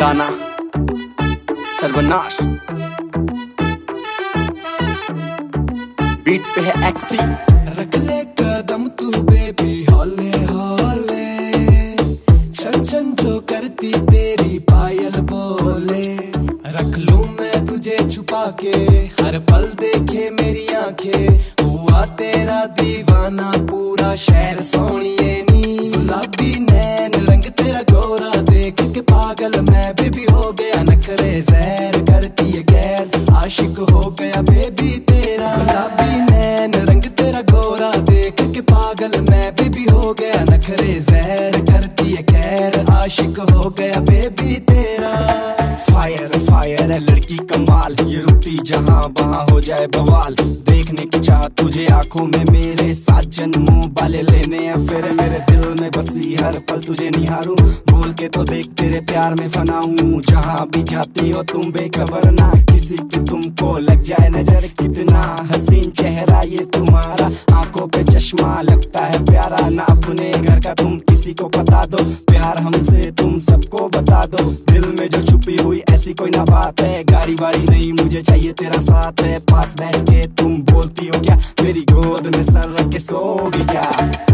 दाना सर्वनाश बीट पे है एक्सी। रख ले कदम तू बेबी हौले हौले, छन छन जो करती तेरी पायल बोले। रख लूं मैं तुझे छुपा के, हर पल देखे मेरी आंखें। हुआ तेरा दीवाना पूरा शहर सोनिए नी। गुलाबी नैन रंग तेरा गोरा देख के पागल मैं बेबी हो गया। नखरे जहर करती है गैर, आशिक हो गया बेबी तेरा। गुलाबी नैन रंग तेरा गोरा देख के पागल मैं बेबी हो गया। नखरे जहर करती है गैर, आशिक हो गया बेबी तेरा। फायर फायर है लड़की कमाल, ये रुकती जहाँ वहाँ हो जाए बवाल। देखने की चाह तुझे आंखों में मेरे, साथ जन्मों वाले लेने हैं फिर। मेरे दिल में बसी हर पल तुझे निहारूं, बोल के तो देख तेरे प्यार में फना हूँ। जहाँ भी जाती हो तुम बेखबर ना किसी की, तुमको लग जाए नजर। कितना हसीन चेहरा ये तुम्हारा, आंखों पे चश्मा लगता है प्यारा। ना अपने घर का तुम किसी को बता दो, प्यार हमसे तुम सबको बता दो। दिल में जो छुपी हुई ऐसी कोई ना बात है, गाड़ी वाड़ी नहीं मुझे चाहिए तेरा साथ है। पास बैठ के तुम बोलती हो क्या, मेरी गोद में सर रख के सोगी क्या।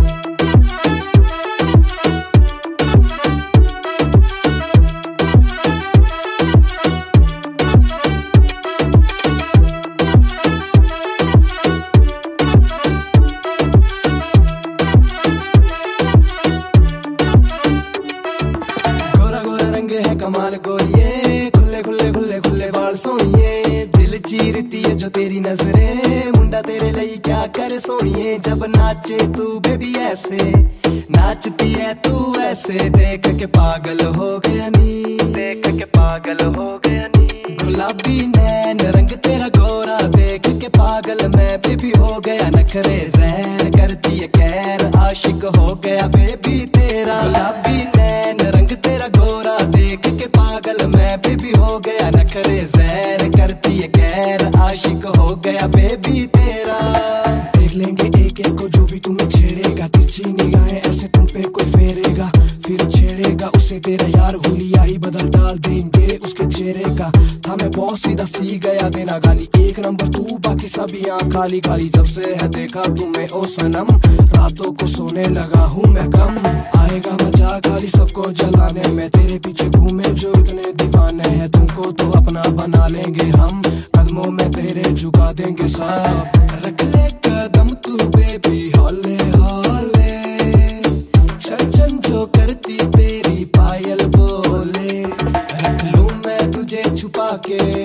कमाल गोरिए, खुले खुले खुले खुले बाल सोनिए। दिल चीरती है जो तेरी नजरें, मुंडा तेरे लिए क्या करे सोनिए। जब नाचे तू बेबी ऐसे, नाचती है तू ऐसे। देख के पागल हो गया नी, देख के पागल हो गया नी। गुलाबी नैन रंग तेरा गोरा देख के पागल मैं बेबी हो गया। नखरे जहर करती है गैर, आशिक हो गया बेबी तेरा। गुलाबी नैन रंग तेरा गोरा देख के पागल मैं बेबी हो गया। नखरे जहर करती है गैर, आशिक हो गया बेबी तेरा। देख लेंगे एक एक को जो भी तुम्हें छेड़ेगा, तिरछी निगाहें ऐसे तुम पे कोई फेरेगा। फिर छेड़ेगा उसे तेरा यार, हुलिया ही बदल डाल देंगे उसके चेहरे का। था मैं बहुत सीधा सी गया देना गाली, एक नंबर तू बाकी सब यहाँ खाली खाली। जब से है देखा तुम्हें ओ सनम, रातों को सोने लगा हूँ मैं कम। आएगा मजा खाली सबको जलाने में, तेरे पीछे घूमे जो इतने दीवाने हैं। तुमको तो अपना बना लेंगे हम, कदमों में तेरे झुका देंगे सब। रख ले कदम तू बेबी हौले हौले, छन छन जो करती तेरी पायल बोले। रख लूं मैं तुझे छुपा के,